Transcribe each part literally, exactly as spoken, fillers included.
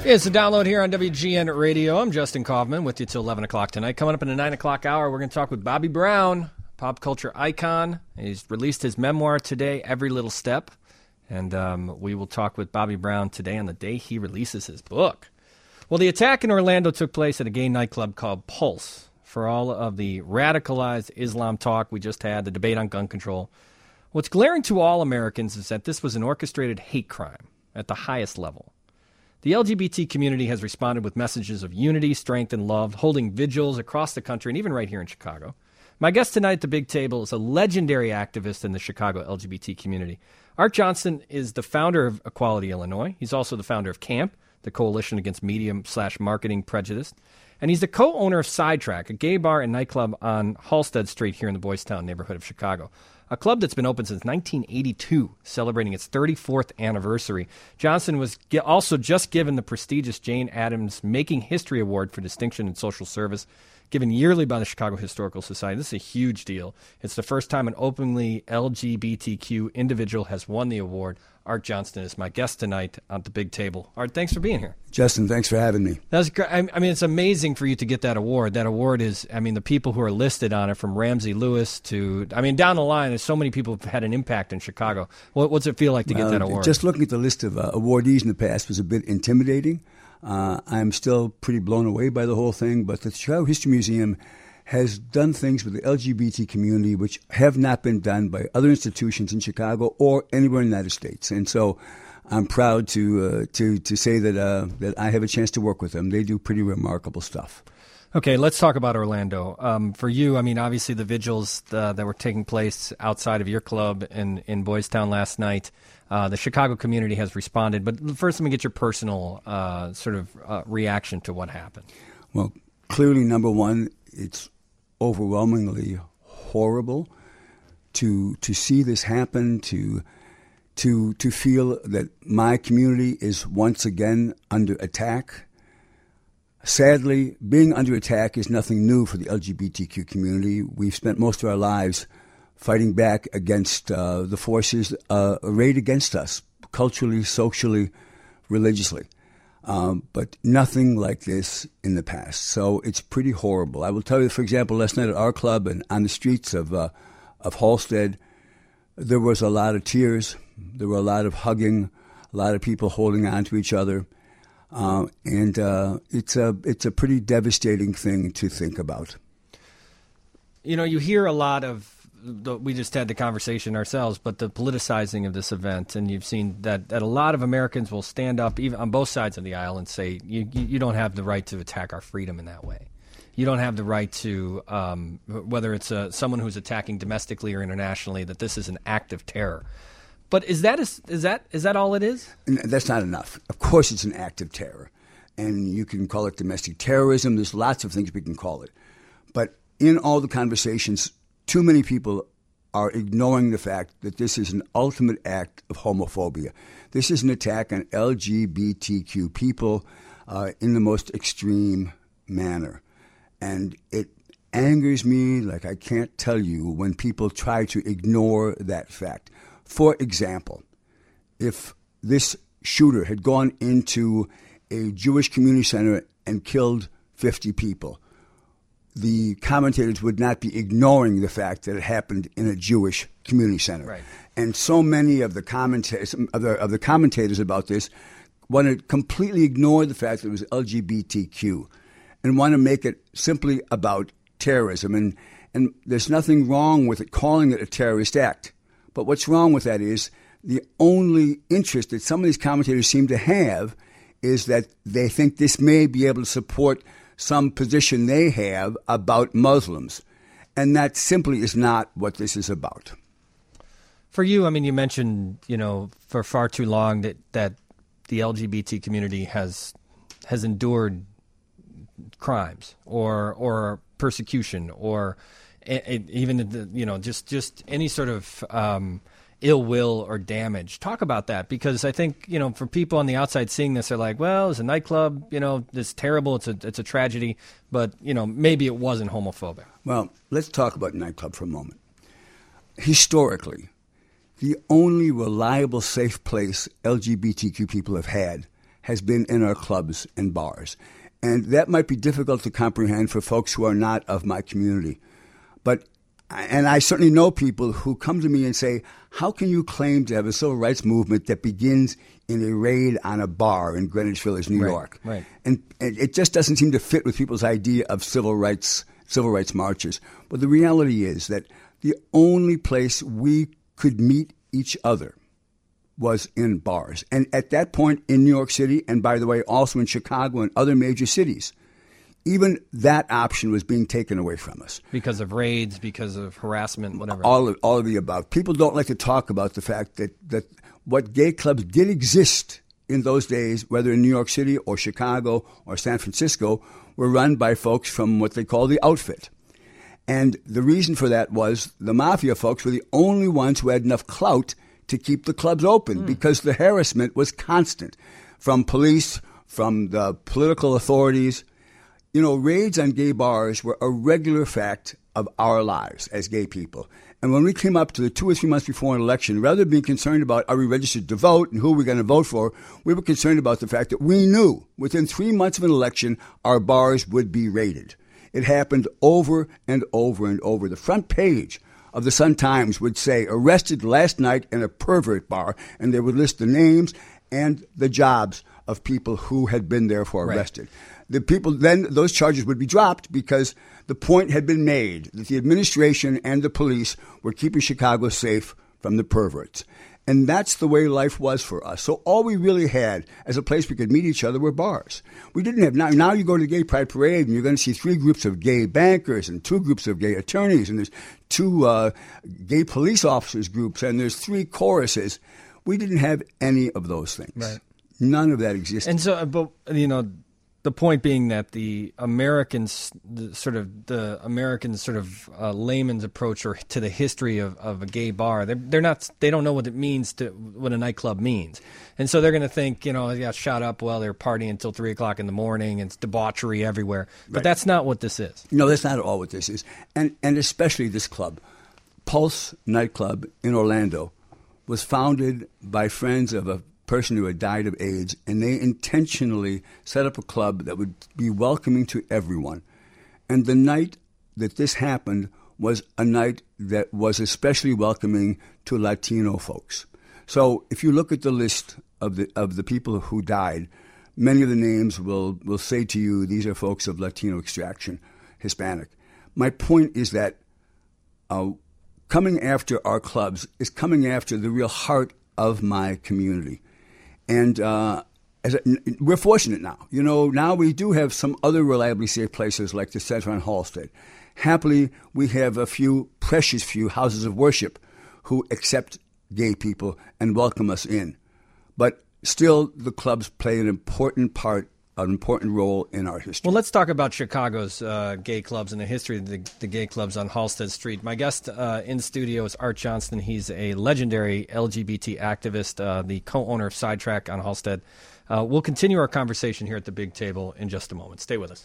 It's a download here on W G N Radio. I'm Justin Kaufman with you till eleven o'clock tonight. Coming up in the nine o'clock hour, we're going to talk with Bobby Brown, pop culture icon. He's released his memoir today, Every Little Step. And um, we will talk with Bobby Brown today on the day he releases his book. Well, the attack in Orlando took place at a gay nightclub called Pulse. For all of the radicalized Islam talk we just had, the debate on gun control, what's glaring to all Americans is that this was an orchestrated hate crime at the highest level. The L G B T community has responded with messages of unity, strength, and love, holding vigils across the country and even right here in Chicago. My guest tonight at the big table is a legendary activist in the Chicago L G B T community. Art Johnston is the founder of Equality Illinois. He's also the founder of CAMP, the Coalition Against Medium slash Marketing Prejudice. And he's the co-owner of Sidetrack, a gay bar and nightclub on Halsted Street here in the Boys Town neighborhood of Chicago. A club that's been open since nineteen eighty-two, celebrating its thirty-fourth anniversary. Johnston was also just given the prestigious Jane Addams Making History Award for Distinction in Social Service, given yearly by the Chicago Historical Society. This is a huge deal. It's the first time an openly L G B T Q individual has won the award. Art Johnston is my guest tonight at the big table. Art, thanks for being here. Justin, thanks for having me. That's great. I mean, it's amazing for you to get that award. That award is, I mean, the people who are listed on it, from Ramsey Lewis to, I mean, down the line, there's so many people who've had an impact in Chicago. What, what's it feel like to well, get that award? Just looking at the list of uh, awardees in the past was a bit intimidating. Uh, I'm still pretty blown away by the whole thing, but the Chicago History Museum has done things with the L G B T community which have not been done by other institutions in Chicago or anywhere in the United States. And so I'm proud to uh, to to say that uh, that I have a chance to work with them. They do pretty remarkable stuff. Okay, let's talk about Orlando. Um, for you, I mean, obviously the vigils uh, that were taking place outside of your club in, in Boys Town last night, uh, the Chicago community has responded. But first, let me get your personal uh, sort of uh, reaction to what happened. Well, clearly, number one, it's overwhelmingly horrible to to see this happen, to to to feel that my community is once again under attack. Sadly, being under attack is nothing new for the L G B T Q community. We've spent most of our lives fighting back against uh, the forces uh, arrayed against us, culturally, socially, religiously. Um, but nothing like this in the past. So it's pretty horrible. I will tell you, for example, last night at our club and on the streets of uh, of Halsted, there was a lot of tears. There were a lot of hugging, a lot of people holding on to each other. Uh, and uh, it's a it's a pretty devastating thing to think about. You know, you hear a lot of, the, we just had the conversation ourselves, but the politicizing of this event, and you've seen that, that a lot of Americans will stand up even on both sides of the aisle and say, you, you don't have the right to attack our freedom in that way. You don't have the right to, um, whether it's a, someone who's attacking domestically or internationally, that this is an act of terror. But is that is, is that is that all it is? And that's not enough. Of course it's an act of terror. And you can call it domestic terrorism. There's lots of things we can call it. But in all the conversations, too many people are ignoring the fact that this is an ultimate act of homophobia. This is an attack on L G B T Q people uh, in the most extreme manner. And it angers me like I can't tell you when people try to ignore that fact. For example, if this shooter had gone into a Jewish community center and killed fifty people, the commentators would not be ignoring the fact that it happened in a Jewish community center. Right. And so many of the commentators of the, of the commentators about this want to completely ignore the fact that it was L G B T Q and want to make it simply about terrorism. And, and there's nothing wrong with it calling it a terrorist act. But what's wrong with that is the only interest that some of these commentators seem to have is that they think this may be able to support some position they have about Muslims. And that simply is not what this is about. For you, I mean, you mentioned, you know, for far too long that, that the L G B T community has has endured crimes or or persecution or It, even, you know, just, just any sort of um, ill will or damage. Talk about that, because I think, you know, for people on the outside seeing this, they're like, well, it's a nightclub, you know, it's terrible, it's a it's a tragedy, but, you know, maybe it wasn't homophobic. Well, let's talk about nightclub for a moment. Historically, the only reliable, safe place L G B T Q people have had has been in our clubs and bars. And that might be difficult to comprehend for folks who are not of my community. But, and I certainly know people who come to me and say, how can you claim to have a civil rights movement that begins in a raid on a bar in Greenwich Village, New right, York? Right. And, and it just doesn't seem to fit with people's idea of civil rights, civil rights marches. But the reality is that the only place we could meet each other was in bars. And at that point in New York City, and by the way, also in Chicago and other major cities, even that option was being taken away from us. Because of raids, because of harassment, whatever. All of, all of the above. People don't like to talk about the fact that, that what gay clubs did exist in those days, whether in New York City or Chicago or San Francisco, were run by folks from what they call the outfit. And the reason for that was the mafia folks were the only ones who had enough clout to keep the clubs open mm. because the harassment was constant from police, from the political authorities. You know, raids on gay bars were a regular fact of our lives as gay people. And when we came up to the two or three months before an election, rather than being concerned about are we registered to vote and who we're going to vote for, we were concerned about the fact that we knew within three months of an election our bars would be raided. It happened over and over and over. The front page of the Sun-Times would say, arrested last night in a pervert bar, and they would list the names and the jobs of people who had been there for arrested. Right. The people then, those charges would be dropped because the point had been made that the administration and the police were keeping Chicago safe from the perverts. And that's the way life was for us. So all we really had as a place we could meet each other were bars. We didn't have, now, now you go to the Gay Pride Parade and you're going to see three groups of gay bankers and two groups of gay attorneys and there's two uh, gay police officers groups and there's three choruses. We didn't have any of those things. Right. None of that existed. And so, but, you know, the point being that the Americans, the sort of the American sort of uh, layman's approach or to the history of, of a gay bar, they're, they're not, they don't know what it means to what a nightclub means, and so they're going to think, you know, they got shot up while they're partying until three o'clock in the morning, and it's debauchery everywhere. But right. That's not what this is. No, that's not at all what this is, and and especially this club, Pulse Nightclub in Orlando, was founded by friends of a person who had died of AIDS, and they intentionally set up a club that would be welcoming to everyone. And the night that this happened was a night that was especially welcoming to Latino folks. So if you look at the list of the of the people who died, many of the names will, will say to you, these are folks of Latino extraction, Hispanic. My point is that uh, coming after our clubs is coming after the real heart of my community. And uh, as a, we're fortunate now. You know, now we do have some other reliably safe places like the Center on Halsted. Happily, we have a few, precious few houses of worship who accept gay people and welcome us in. But still, the clubs play an important part, an important role in our history. Well, let's talk about Chicago's uh, gay clubs and the history of the, the gay clubs on Halsted Street. My guest uh, in studio is Art Johnston. He's a legendary L G B T activist, uh, the co-owner of Sidetrack on Halsted. Uh, we'll continue our conversation here at the Big Table in just a moment. Stay with us.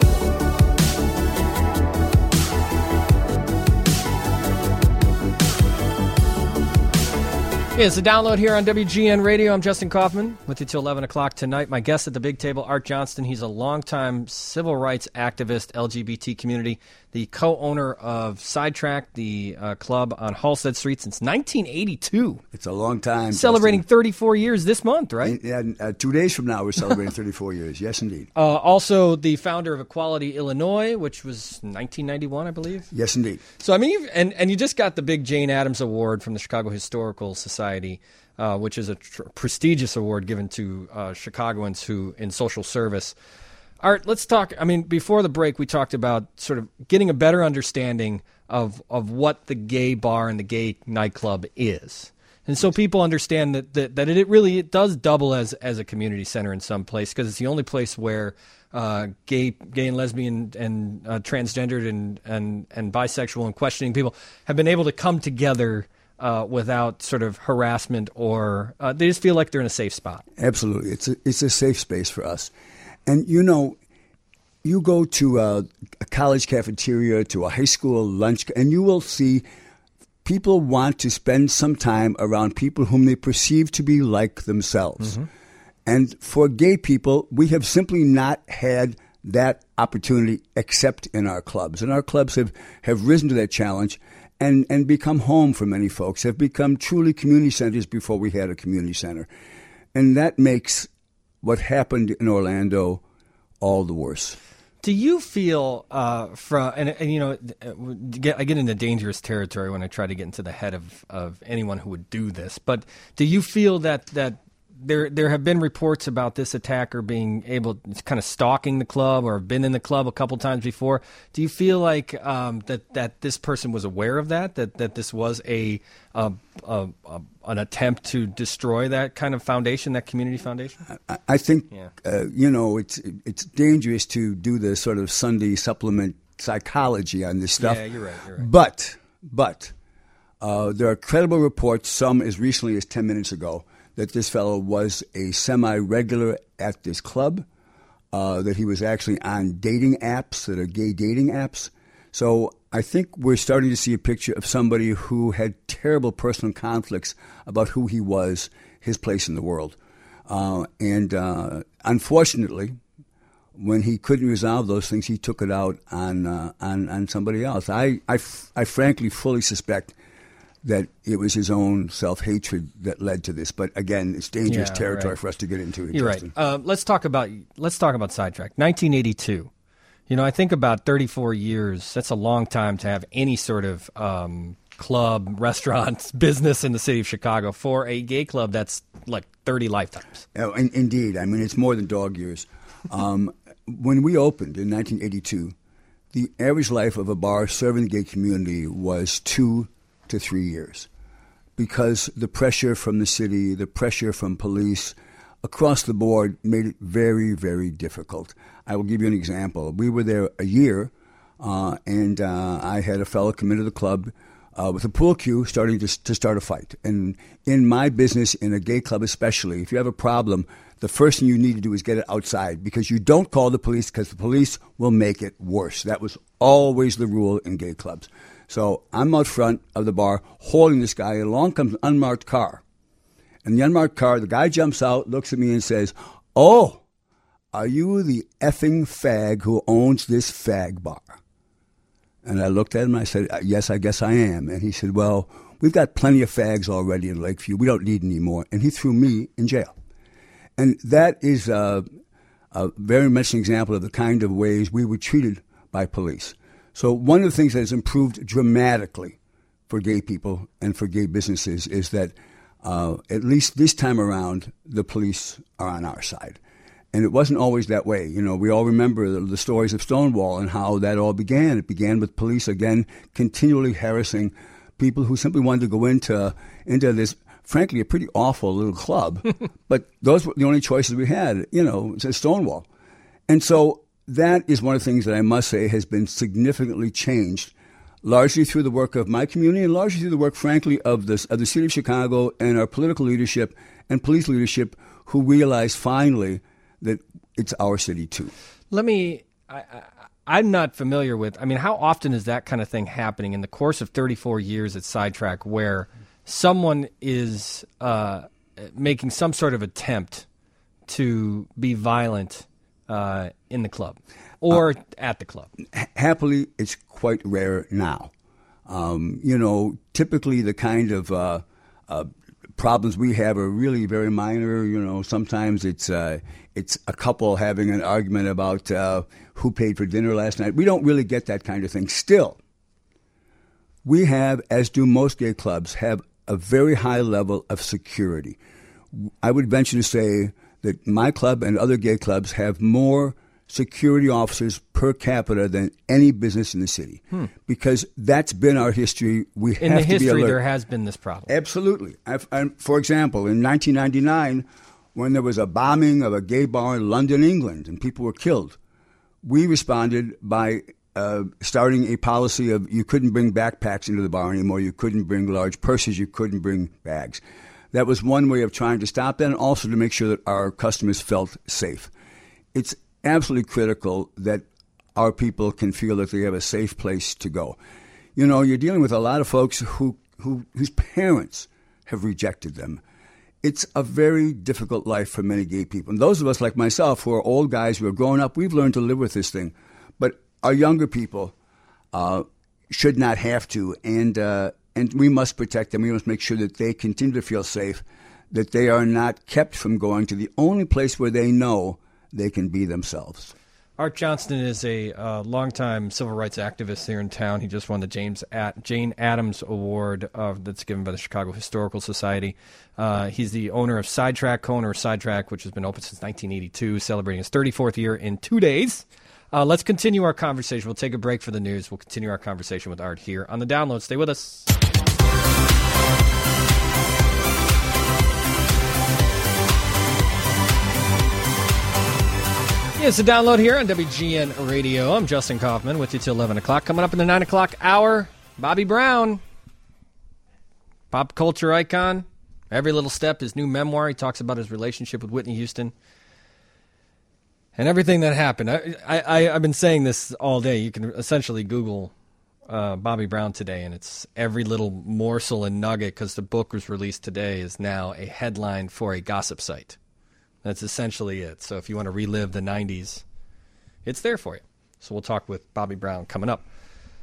Yeah, it's a download here on W G N Radio. I'm Justin Kaufman with you till eleven o'clock tonight. My guest at the Big Table, Art Johnston. He's a longtime civil rights activist, L G B T community, the co-owner of Sidetrack, the uh, club on Halsted Street since nineteen eighty-two. It's a long time. Celebrating Justin. thirty-four years this month, right? And, and uh, two days from now, we're celebrating thirty-four years. Yes, indeed. Uh, also, the founder of Equality Illinois, which was nineteen ninety-one, I believe. Yes, indeed. So, I mean, you've, and, and you just got the big Jane Addams Award from the Chicago Historical Society, uh, which is a tr- prestigious award given to uh, Chicagoans who in social service. Art, let's talk. I mean, before the break, we talked about sort of getting a better understanding of of what the gay bar and the gay nightclub is. And so people understand that that, that it really it does double as, as a community center in some place because it's the only place where uh, gay gay and lesbian and uh, transgendered and, and, and bisexual and questioning people have been able to come together uh, without sort of harassment or uh, they just feel like they're in a safe spot. Absolutely. It's a, it's a safe space for us. And, you know, you go to a, a college cafeteria, to a high school lunch, and you will see people want to spend some time around people whom they perceive to be like themselves. Mm-hmm. And for gay people, we have simply not had that opportunity except in our clubs. And our clubs have, have risen to that challenge and, and become home for many folks, have become truly community centers before we had a community center. And that makes what happened in Orlando all the worse. Do you feel, uh, from and, and you know, get, I get into dangerous territory when I try to get into the head of, of anyone who would do this, but do you feel that, that there there have been reports about this attacker being able, kind of stalking the club or have been in the club a couple times before? Do you feel like um, that, that this person was aware of that, that, that this was a, a, a, a an attempt to destroy that kind of foundation, that community foundation? I, I think, yeah. uh, you know, it's it's dangerous to do the sort of Sunday supplement psychology on this stuff. Yeah, you're right. You're right. But, but uh, there are credible reports, some as recently as ten minutes ago, that this fellow was a semi-regular at this club, uh, that he was actually on dating apps that are gay dating apps. So I think we're starting to see a picture of somebody who had terrible personal conflicts about who he was, his place in the world. Uh, and uh, unfortunately, when he couldn't resolve those things, he took it out on uh, on, on somebody else. I, I, f- I frankly fully suspect that it was his own self-hatred that led to this. But again, it's dangerous yeah, territory right. for us to get into. You're Justin. right. Uh, let's talk about let's talk about Sidetrack. nineteen eighty-two. You know, I think about thirty-four years. That's a long time to have any sort of um, club, restaurant, business in the city of Chicago. For a gay club, that's like thirty lifetimes. Oh, in, indeed. I mean, it's more than dog years. Um, when we opened in nineteen eighty-two, the average life of a bar serving the gay community was two to three years because the pressure from the city, the pressure from police across the board made it very, very difficult. I will give you an example. We were there a year, uh, and uh, I had a fellow come into the club uh, with a pool cue starting to, to start a fight. And in my business, in a gay club especially, if you have a problem, the first thing you need to do is get it outside because you don't call the police because the police will make it worse. That was always the rule in gay clubs. So I'm out front of the bar holding this guy. Along comes an unmarked car. And the unmarked car, the guy jumps out, looks at me and says, "Oh, are you the effing fag who owns this fag bar?" And I looked at him and I said, "Yes, I guess I am." And he said, "Well, we've got plenty of fags already in Lakeview. We don't need any more." And he threw me in jail. And that is uh, a very much an example of the kind of ways we were treated by police. So one of the things that has improved dramatically for gay people and for gay businesses is that uh, at least this time around, the police are on our side. And it wasn't always that way. You know, we all remember the, the stories of Stonewall and how that all began. It began with police, again, continually harassing people who simply wanted to go into into this, frankly, a pretty awful little club. But those were the only choices we had, you know, it's Stonewall. And so that is one of the things that I must say has been significantly changed, largely through the work of my community and largely through the work, frankly, of the, of the city of Chicago and our political leadership and police leadership who realized finally that it's our city too. Let me, I, I, I'm not familiar with, I mean, how often is that kind of thing happening in the course of thirty-four years at Sidetrack where someone is uh, making some sort of attempt to be violent uh, in the club or uh, at the club? Happily, it's quite rare now. Um, you know, typically the kind of uh, uh, problems we have are really very minor. You know, sometimes it's uh, it's a couple having an argument about uh, who paid for dinner last night. We don't really get that kind of thing. Still, we have, as do most gay clubs, have a very high level of security. I would venture to say that my club and other gay clubs have more security officers per capita than any business in the city, hmm. because that's been our history. We have in the to history, be alert. There has been this problem. Absolutely. I've, I'm, for example, in nineteen ninety-nine, when there was a bombing of a gay bar in London, England, and people were killed, we responded by uh, starting a policy of you couldn't bring backpacks into the bar anymore, you couldn't bring large purses, you couldn't bring bags. That was one way of trying to stop that and also to make sure that our customers felt safe. It's absolutely critical that our people can feel that they have a safe place to go. You know, you're dealing with a lot of folks who, who whose parents have rejected them. it's a very difficult life for many gay people. And those of us like myself who are old guys who are grown up, we've learned to live with this thing. But our younger people uh, should not have to, and uh, and we must protect them. We must make sure that they continue to feel safe, that they are not kept from going to the only place where they know they can be themselves. Art Johnston is a uh, longtime civil rights activist here in town. He just won the James At- Jane Addams Award uh, that's given by the Chicago Historical Society. Uh, he's the owner of Sidetrack, co-owner of Sidetrack, which has been open since nineteen eighty-two, celebrating his thirty-fourth year in two days. Uh, let's continue our conversation. We'll take a break for the news. We'll continue our conversation with Art here on The Download. Stay with us. Yeah, it's a download here on W G N Radio. I'm Justin Kaufman with you till eleven o'clock. Coming up in the nine o'clock hour, Bobby Brown, pop culture icon. Every Little Step, his new memoir. He talks about his relationship with Whitney Houston and everything that happened. I, I, I've been saying this all day. You can essentially Google uh, Bobby Brown today, and it's every little morsel and nugget, because the book was released today, is now a headline for a gossip site. That's essentially it. So if you want to relive the nineties, it's there for you. So we'll talk with Bobby Brown coming up.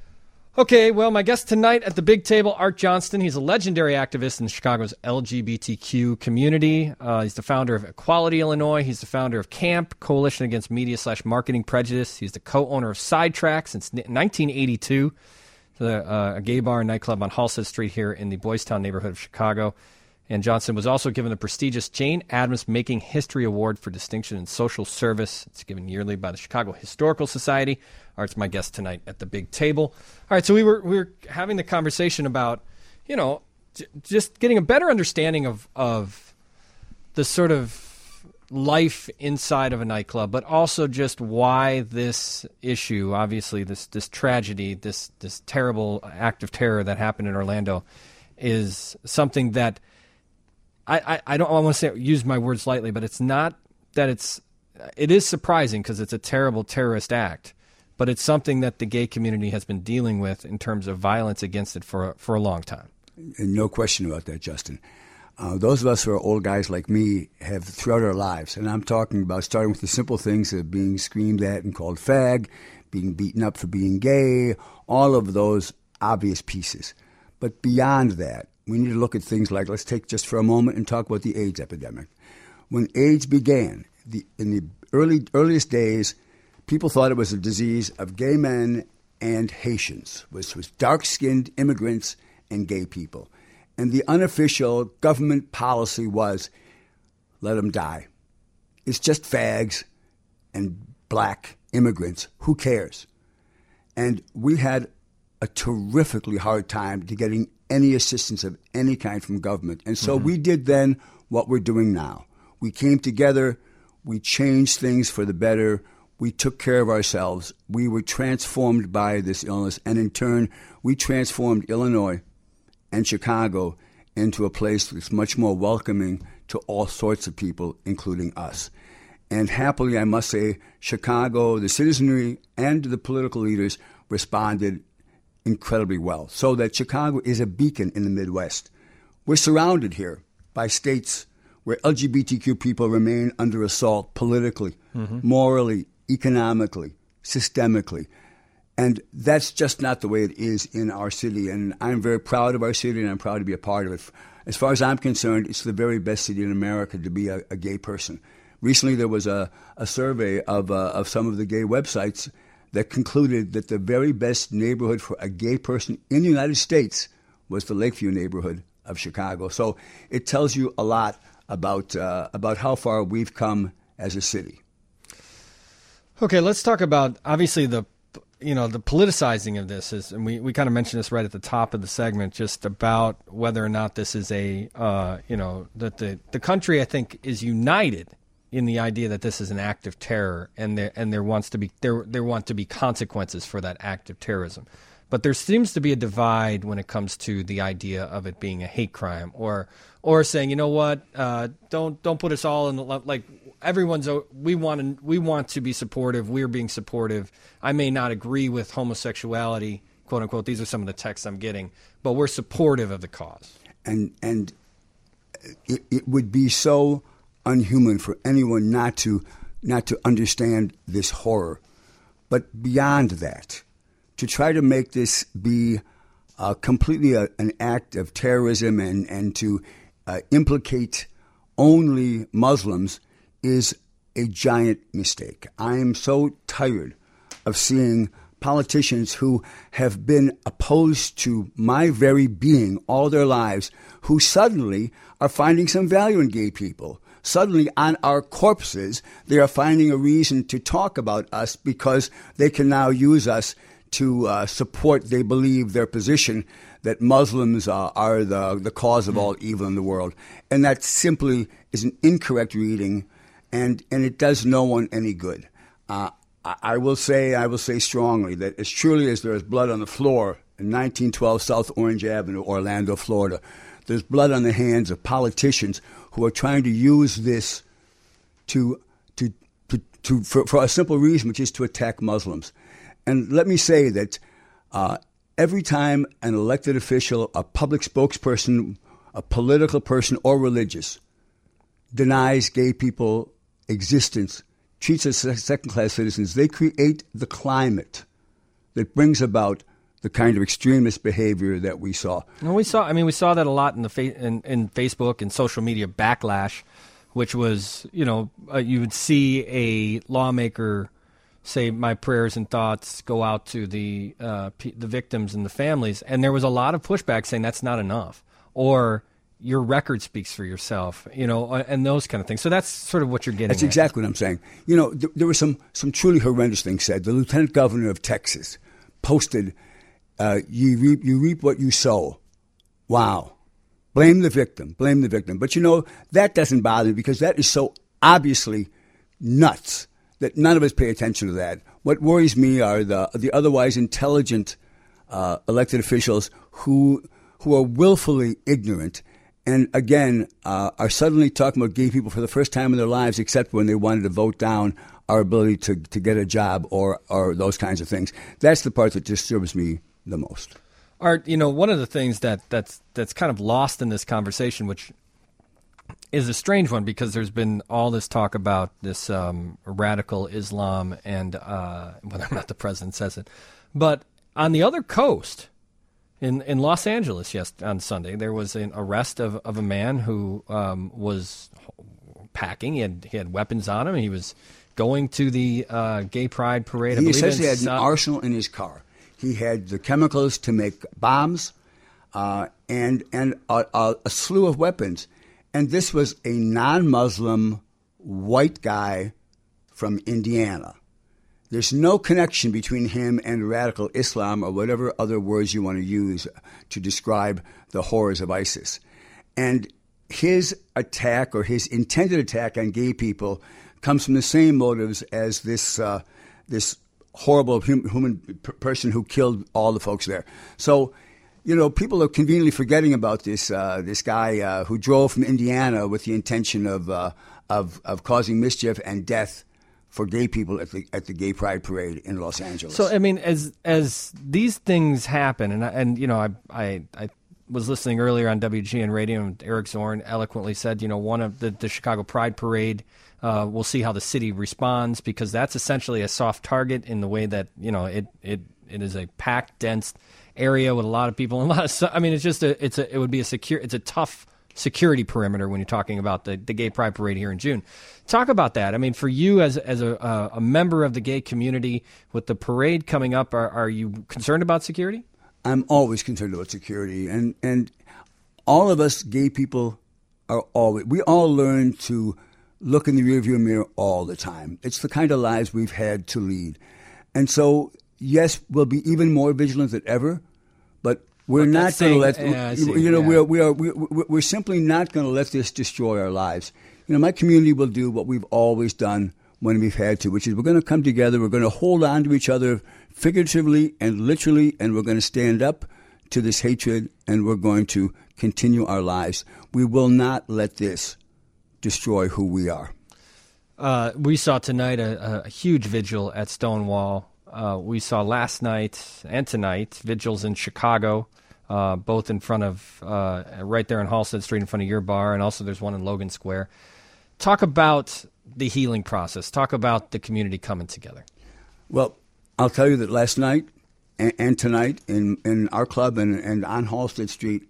Okay, well, my guest tonight at the big table, Art Johnston. He's a legendary activist in Chicago's L G B T Q community. Uh, he's the founder of Equality Illinois. He's the founder of CAMP, Coalition Against Media slash Marketing Prejudice. He's the co-owner of Sidetrack since nineteen eighty-two, the, uh, a gay bar and nightclub on Halsted Street here in the Boys Town neighborhood of Chicago. And Johnston was also given the prestigious Jane Addams Making History Award for Distinction in Social Service. It's given yearly by the Chicago Historical Society. Art's my guest tonight at the big table. All right, so we were we were having the conversation about, you know, j- just getting a better understanding of of the sort of life inside of a nightclub, but also just why this issue, obviously this this tragedy, this this terrible act of terror that happened in Orlando, is something that I, I, I don't I want to say use my words lightly, but it's not that it's it is surprising because it's a terrible terrorist act, but it's something that the gay community has been dealing with in terms of violence against it for for a long time. And no question about that, Justin. Uh, those of us who are old guys like me have throughout our lives, and I'm talking about starting with the simple things of being screamed at and called fag, being beaten up for being gay, all of those obvious pieces. But beyond that, we need to look at things like, let's take just for a moment and talk about the AIDS epidemic. When AIDS began, the, in the early earliest days, people thought it was a disease of gay men and Haitians, which was dark-skinned immigrants and gay people. And the unofficial government policy was, let them die. It's just fags and black immigrants. Who cares? And we had a terrifically hard time to getting any assistance of any kind from government. And so mm-hmm. we did then what we're doing now. We came together, we changed things for the better, we took care of ourselves, we were transformed by this illness, and in turn, we transformed Illinois and Chicago into a place that's much more welcoming to all sorts of people, including us. And happily, I must say, Chicago, the citizenry, and the political leaders responded incredibly well, so that Chicago is a beacon in the Midwest. We're surrounded here by states where L G B T Q people remain under assault politically, mm-hmm. morally, economically, systemically. And that's just not the way it is in our city. And I'm very proud of our city, and I'm proud to be a part of it. As far as I'm concerned, it's the very best city in America to be a, a gay person. Recently, there was a, a survey of, uh, of some of the gay websites that concluded that the very best neighborhood for a gay person in the United States was the Lakeview neighborhood of Chicago. So it tells you a lot about uh, about how far we've come as a city. Okay, let's talk about, obviously, the you know the politicizing of this is, and we, we kind of mentioned this right at the top of the segment, just about whether or not this is a uh, you know that the the country, I think, is united in the idea that this is an act of terror, and there and there wants to be there there want to be consequences for that act of terrorism. But there seems to be a divide when it comes to the idea of it being a hate crime, or or saying, you know what, uh, don't don't put us all in the, like everyone's we want to we want to be supportive. We're being supportive. I may not agree with homosexuality, quote unquote. These are some of the texts I'm getting, but we're supportive of the cause. And and it, it would be so unhuman for anyone not to not to understand this horror. But beyond that, to try to make this be uh, completely a, an act of terrorism and, and to uh, implicate only Muslims is a giant mistake. I am so tired of seeing politicians who have been opposed to my very being all their lives, who suddenly are finding some value in gay people. Suddenly, on our corpses, they are finding a reason to talk about us because they can now use us to uh, support, they believe, their position that Muslims uh, are the, the cause of all evil in the world. And that simply is an incorrect reading, and, and it does no one any good. Uh, I, I will say, I will say strongly that as surely as there is blood on the floor in nineteen twelve South Orange Avenue, Orlando, Florida, there's blood on the hands of politicians who are trying to use this to to to, to for, for a simple reason, which is to attack Muslims. And let me say that uh, every time an elected official, a public spokesperson, a political person, or religious denies gay people existence, treats us as second-class citizens, they create the climate that brings about the kind of extremist behavior that we saw. Well, we saw. I mean, we saw that a lot in the fa- in, in Facebook and social media backlash, which was, you know, uh, you would see a lawmaker say, "My prayers and thoughts go out to the uh, p- the victims and the families," and there was a lot of pushback saying that's not enough, or your record speaks for yourself, you know, and those kind of things. So that's sort of what you're getting. That's at. exactly what I'm saying. You know, th- there were some some truly horrendous things said. The lieutenant governor of Texas posted, Uh, you reap, you reap what you sow. Wow. Blame the victim. Blame the victim. But, you know, that doesn't bother me because that is so obviously nuts that none of us pay attention to that. What worries me are the the otherwise intelligent uh, elected officials who who are willfully ignorant and, again, uh, are suddenly talking about gay people for the first time in their lives, except when they wanted to vote down our ability to, to get a job or, or those kinds of things. That's the part that disturbs me the most. Art, you know, one of the things that that's that's kind of lost in this conversation, which is a strange one because there's been all this talk about this um, radical Islam and uh, whether or not the president says it. But on the other coast, in, in Los Angeles, yes, on Sunday, there was an arrest of, of a man who um, was packing. He had, he had weapons on him. He was going to the uh, gay pride parade. He essentially had an arsenal in his car. He had the chemicals to make bombs uh, and and a, a, a slew of weapons. And this was a non-Muslim white guy from Indiana. There's no connection between him and radical Islam or whatever other words you want to use to describe the horrors of ISIS. And his attack or his intended attack on gay people comes from the same motives as this uh, this horrible hum- human p- person who killed all the folks there. So, you know, people are conveniently forgetting about this uh, this guy uh, who drove from Indiana with the intention of uh, of of causing mischief and death for gay people at the at the Gay Pride Parade in Los Angeles. So, I mean, as as these things happen, and and you know, I I. I was listening earlier on W G N Radio, and Eric Zorn eloquently said, you know, one of the, the Chicago Pride Parade, uh, we'll see how the city responds, because that's essentially a soft target in the way that, you know, it it, it is a packed, dense area with a lot of people and a lot of. I mean, it's just a it's a it would be a secure it's a tough security perimeter when you're talking about the, the Gay Pride Parade here in June. Talk about that. I mean, for you as as a a member of the gay community, with the parade coming up, are are you concerned about security? I'm always concerned about security, and and all of us gay people are always we all learn to look in the rearview mirror all the time. It's the kind of lives we've had to lead, and so yes, we'll be even more vigilant than ever. But we're but not going to let yeah, you, you know yeah. we are we are we, we're simply not going to let this destroy our lives. You know, my community will do what we've always done when we've had to, which is we're going to come together, we're going to hold on to each other figuratively and literally, and we're going to stand up to this hatred, and we're going to continue our lives. We will not let this destroy who we are. Uh, we saw tonight a, a huge vigil at Stonewall. Uh, we saw last night and tonight vigils in Chicago. uh, both in front of, uh, right there on Halstead Street in front of your bar, and also there's one in Logan Square. Talk about the healing process. Talk about the community coming together. Well, I'll tell you that last night and, and tonight in, in our club and, and on Halstead Street,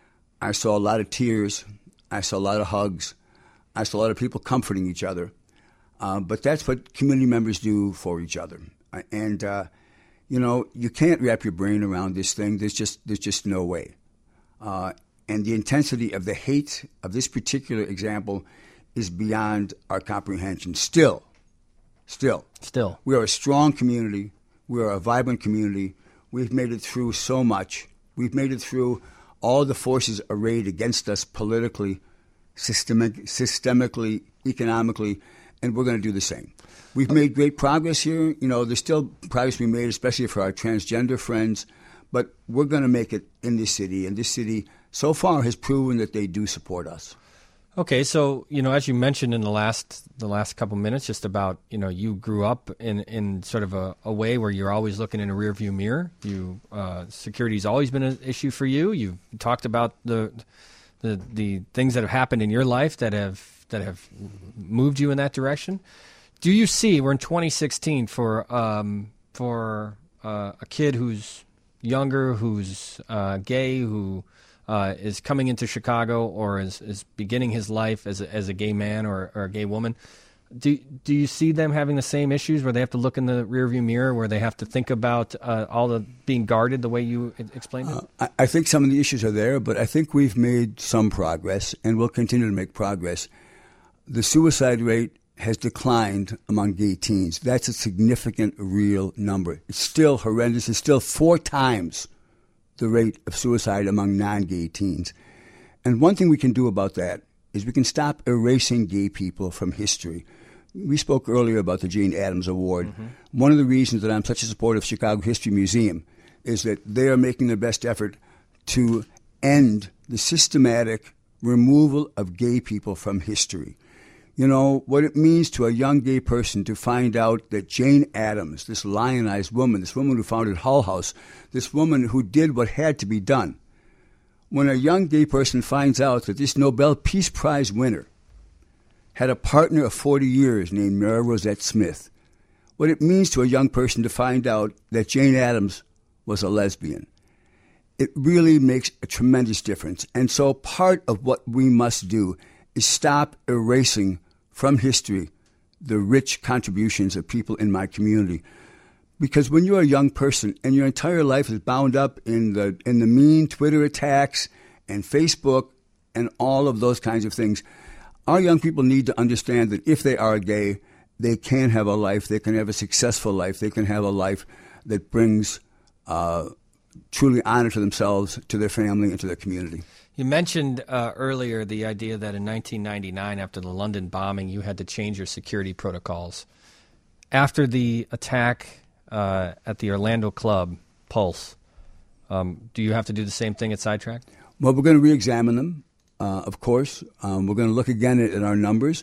I saw a lot of tears. I saw a lot of hugs. I saw a lot of people comforting each other. Uh, but that's what community members do for each other. And, uh, you know, you can't wrap your brain around this thing. There's just there's just no way. Uh, and the intensity of the hate of this particular example is beyond our comprehension. Still, still. Still. We are a strong community. We are a vibrant community. We've made it through so much. We've made it through all the forces arrayed against us politically, systemic, systemically, economically, and we're going to do the same. We've made great progress here. You know, there's still progress to be made, especially for our transgender friends, but we're going to make it in this city, and this city so far has proven that they do support us. Okay, so, you know, as you mentioned in the last the last couple minutes, just about, you know, you grew up in, in sort of a, a way where you're always looking in a rearview mirror. You uh, security's always been an issue for you. You've talked about the the the things that have happened in your life that have that have moved you in that direction. Do you see, we're in twenty sixteen, for um, for uh, a kid who's younger, who's uh, gay, who uh, is coming into Chicago or is, is beginning his life as a, as a gay man or, or a gay woman, do do you see them having the same issues where they have to look in the rearview mirror, where they have to think about uh, all the being guarded the way you explained it? Uh, I, I think some of the issues are there, but I think we've made some progress and we'll continue to make progress. The suicide rate has declined among gay teens. That's a significant, real number. It's still horrendous. It's still four times the rate of suicide among non-gay teens. And one thing we can do about that is we can stop erasing gay people from history. We spoke earlier about the Jane Addams Award. Mm-hmm. One of the reasons that I'm such a supporter of Chicago History Museum is that they are making their best effort to end the systematic removal of gay people from history. You know, what it means to a young gay person to find out that Jane Addams, this lionized woman, this woman who founded Hull House, this woman who did what had to be done, when a young gay person finds out that this Nobel Peace Prize winner had a partner of forty years named Mary Rosette Smith, what it means to a young person to find out that Jane Addams was a lesbian, it really makes a tremendous difference. And so part of what we must do is stop erasing from history the rich contributions of people in my community. Because when you're a young person and your entire life is bound up in the in the mean Twitter attacks and Facebook and all of those kinds of things, our young people need to understand that if they are gay, they can have a life, they can have a successful life, they can have a life that brings uh, truly honor to themselves, to their family, and to their community. You mentioned uh, earlier the idea that in nineteen ninety-nine, after the London bombing, you had to change your security protocols. After the attack uh, at the Orlando club, Pulse, um, do you have to do the same thing at Sidetrack? Well, we're going to re-examine them, uh, of course. Um, we're going to look again at, at our numbers,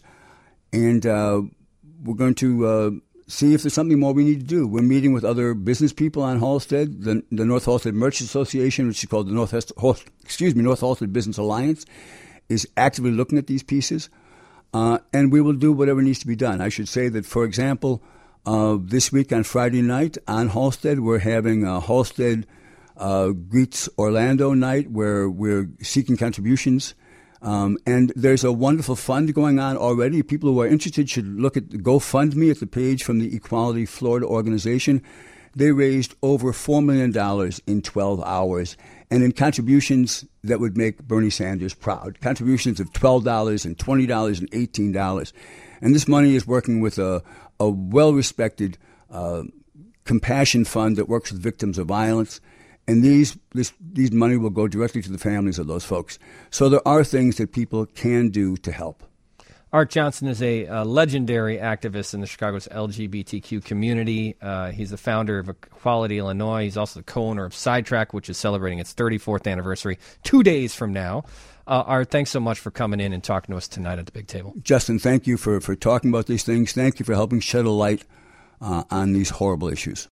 and uh, we're going to uh, see if there's something more we need to do. We're meeting with other business people on Halstead, the, the North Halstead Merchants Association, which is called the North Halstead, excuse me, North Halstead Business Alliance, is actively looking at these pieces, uh, and we will do whatever needs to be done. I should say that, for example, uh, this week on Friday night on Halstead, we're having a Halstead uh, Greets Orlando night where we're seeking contributions. Um, and there's a wonderful fund going on already. People who are interested should look at the GoFundMe at the page from the Equality Florida organization. They raised over four million dollars in twelve hours, and in contributions that would make Bernie Sanders proud. Contributions of twelve dollars and twenty dollars and eighteen dollars. And this money is working with a, a well-respected uh, compassion fund that works with victims of violence. And these this these money will go directly to the families of those folks. So there are things that people can do to help. Art Johnson is a, a legendary activist in the Chicago's L G B T Q community. Uh, he's the founder of Equality Illinois. He's also the co-owner of Sidetrack, which is celebrating its thirty-fourth anniversary two days from now. Uh, Art, thanks so much for coming in and talking to us tonight at the Big Table. Justin, thank you for, for talking about these things. Thank you for helping shed a light uh, on these horrible issues.